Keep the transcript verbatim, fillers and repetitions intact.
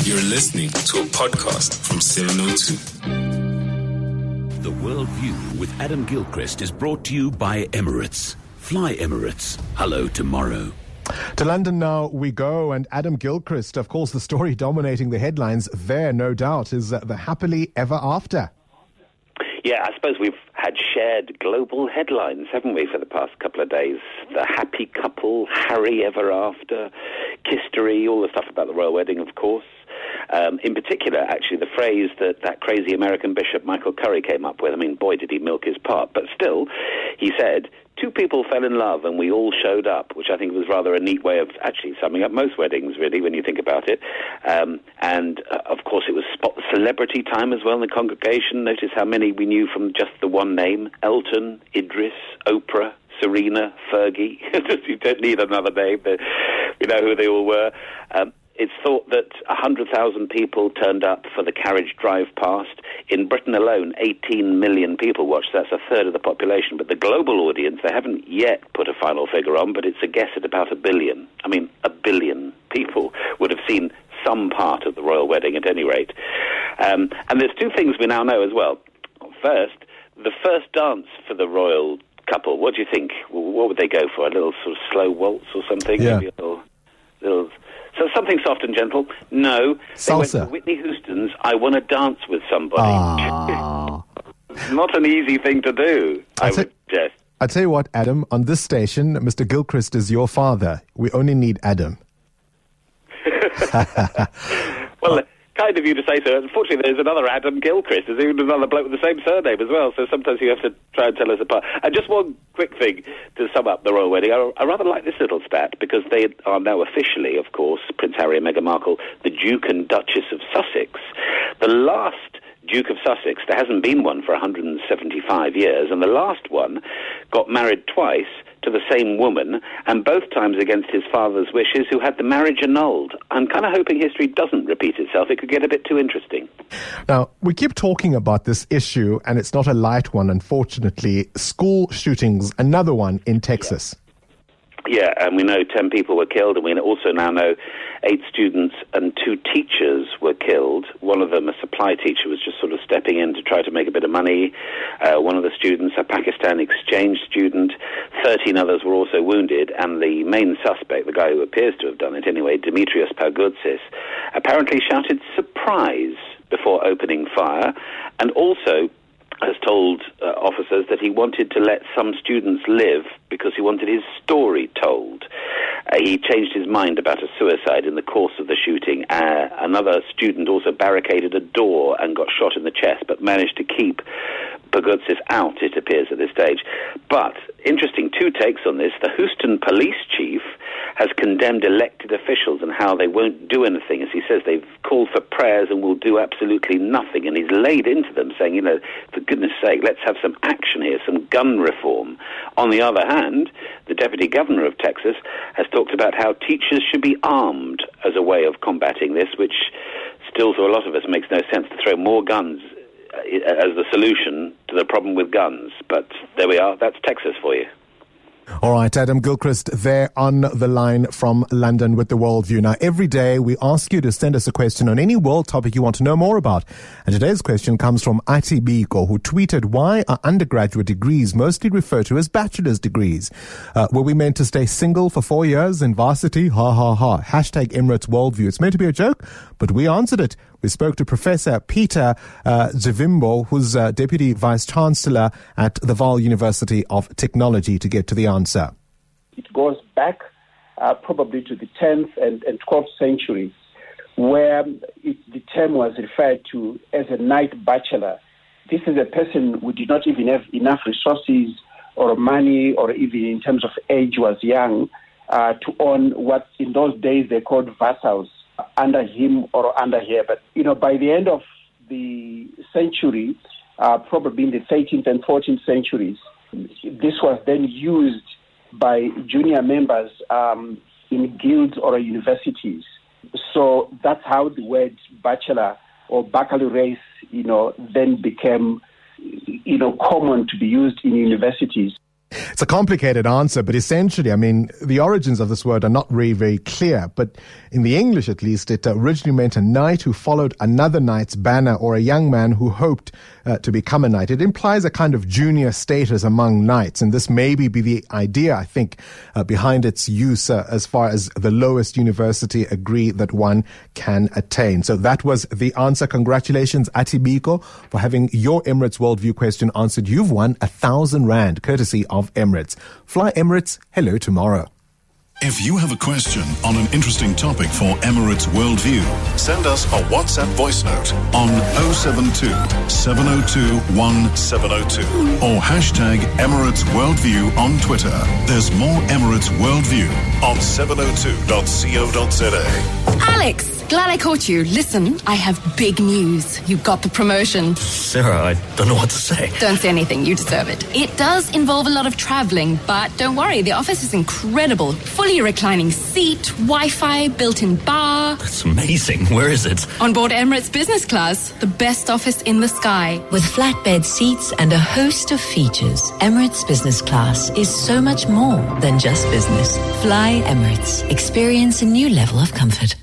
You're listening to a podcast from seven oh two. The World View with Adam Gilchrist is brought to you by Emirates. Fly Emirates. Hello tomorrow. To London now we go, and Adam Gilchrist, of course, the story dominating the headlines there, no doubt, is uh, the happily ever after. Yeah, I suppose we've had shared global headlines, haven't we, for the past couple of days? The happy couple, Harry ever after, Kistery, all the stuff about the royal wedding, of course. Um, in particular, actually, the phrase that that crazy American bishop Michael Curry came up with. I mean, boy, did he milk his part. But still, he said, two people fell in love and we all showed up, which I think was rather a neat way of actually summing up most weddings, really, when you think about it. Um, and, uh, of course, it was spot the celebrity time as well in the congregation. Notice how many we knew from just the one name: Elton, Idris, Oprah, Serena, Fergie. You don't need another name. We know who they all were. Um, It's thought that one hundred thousand people turned up for the carriage drive past. In Britain alone, eighteen million people watched. That's a third of the population. But the global audience, they haven't yet put a final figure on, but it's a guess at about a billion. I mean, a billion people would have seen some part of the royal wedding at any rate. Um, and there's two things we now know as well. First, the first dance for the royal couple, what do you think? What would they go for? A little sort of slow waltz or something? Yeah. Maybe a little... little So something soft and gentle? No. They Salsa. went to Whitney Houston's I Want to Dance with Somebody. Ah. Not an easy thing to do, I, I would suggest. I tell you what, Adam, on this station, Mister Gilchrist is your father. We only need Adam. Well, kind of you to say so. Unfortunately, there's another Adam Gilchrist. There's even another bloke with the same surname as well, so sometimes you have to try and tell us apart. And just one quick thing to sum up the royal wedding. I, I rather like this little stat, because they are now officially, of course, Prince Harry and Meghan Markle, the Duke and Duchess of Sussex. The last Duke of Sussex, there hasn't been one for one hundred seventy-five years, and the last one got married twice to the same woman, and both times against his father's wishes, who had the marriage annulled. I'm kind of hoping history doesn't repeat itself. It could get a bit too interesting. Now, we keep talking about this issue, and it's not a light one, unfortunately. School shootings, another one in Texas. Yeah. Yeah, and we know ten people were killed, and we also now know eight students and two teachers were killed. One of them, a supply teacher, was just sort of stepping in to try to make a bit of money. Uh, one of the students, a Pakistan exchange student. Thirteen others were also wounded, and the main suspect, the guy who appears to have done it anyway, Demetrios Pagoutzis, apparently shouted surprise before opening fire, and also has told uh, officers that he wanted to let some students live because he wanted his story told. Uh, he changed his mind about a suicide in the course of the shooting. Uh, another student also barricaded a door and got shot in the chest, but managed to keep Pagoutzis out, it appears, at this stage. But, interesting, two takes on this. The Houston police chief has condemned elected officials and how they won't do anything. As he says, they've called for prayers and will do absolutely nothing. And he's laid into them, saying, you know, for goodness sake, let's have some action here, some gun reform. On the other hand, the deputy governor of Texas has talked about how teachers should be armed as a way of combating this, which still to a lot of us makes no sense, to throw more guns as the solution to the problem with guns. But there we are. That's Texas for you. All right, Adam Gilchrist there on the line from London with the World View. Now, every day we ask you to send us a question on any world topic you want to know more about. And today's question comes from Atibiko, who tweeted, why are undergraduate degrees mostly referred to as bachelor's degrees? Uh, were we meant to stay single for four years in varsity? Ha, ha, ha. Hashtag Emirates Worldview. It's meant to be a joke, but we answered it. We spoke to Professor Peter uh, Zvimbo, who's uh, Deputy Vice-Chancellor at the Vaal University of Technology, to get to the answer. It goes back uh, probably to the tenth and, and twelfth centuries, where it, the term was referred to as a knight bachelor. This is a person who did not even have enough resources or money, or even in terms of age was young, uh, to own what in those days they called vassals under him or under her. But, you know, by the end of the century, uh, probably in the thirteenth and fourteenth centuries, this was then used by junior members um, in guilds or universities. So that's how the word bachelor or baccalaureate, you know, then became, you know, common to be used in universities. It's a complicated answer, but essentially, I mean, the origins of this word are not very, very clear. But in the English, at least, it originally meant a knight who followed another knight's banner, or a young man who hoped uh, to become a knight. It implies a kind of junior status among knights, and this maybe be the idea, I think, uh, behind its use uh, as far as the lowest university agree that one can attain. So that was the answer. Congratulations, Atibiko, for having your Emirates Worldview question answered. You've won a thousand rand, courtesy of Emirates. Fly Emirates, hello tomorrow. If you have a question on an interesting topic for Emirates Worldview, send us a WhatsApp voice note on oh seven two, seven oh two, one seven oh two or hashtag Emirates Worldview on Twitter. There's more Emirates Worldview on seven oh two dot co dot za. Alex, glad I caught you. Listen, I have big news. You got the promotion. Sarah, I don't know what to say. Don't say anything. You deserve it. It does involve a lot of traveling, but don't worry. The office is incredible. Fully reclining seat, Wi-Fi, built-in bar. That's amazing. Where is it? On board Emirates Business Class, the best office in the sky. With flatbed seats and a host of features, Emirates Business Class is so much more than just business. Fly Emirates. Experience a new level of comfort.